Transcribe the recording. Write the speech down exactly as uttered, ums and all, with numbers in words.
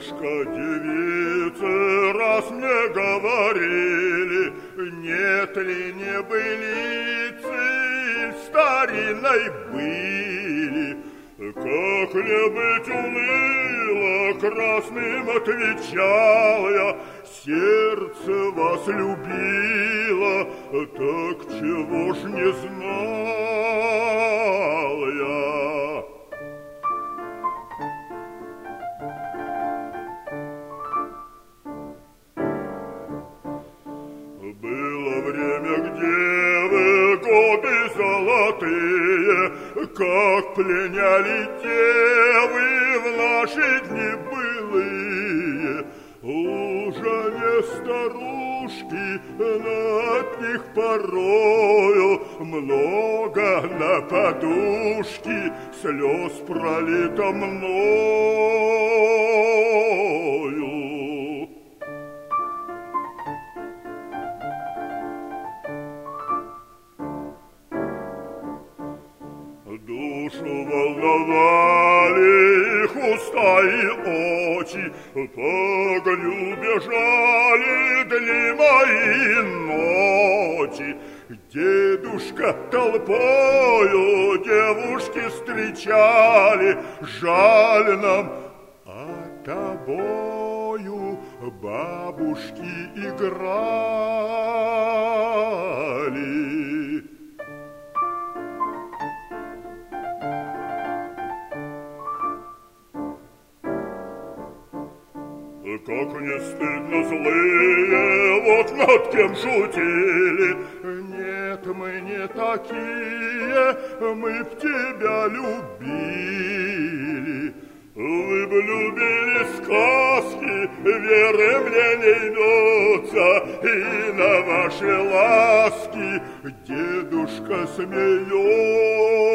Дедушка, девицы, раз мне говорили, нет ли небылицы старинной были. Как не быть уныло, красным отвечал я, сердце вас любило, так чего ж не знал я. Было время, где вы годы золотые, как пленяли девы в наши дни былые. Уже не старушки, но от них порою много на подушки слез пролито мною. Душу волновали их уста и очи, по огню бежали дни мои ночи. Дедушка толпою девушки встречали, жаль нам, а тобою бабушки играли. Как не стыдно злые, вот над кем шутили. Нет, мы не такие, мы б тебя любили. Вы б любили сказки, веры мне не идутся, и на ваши ласки дедушка смеется.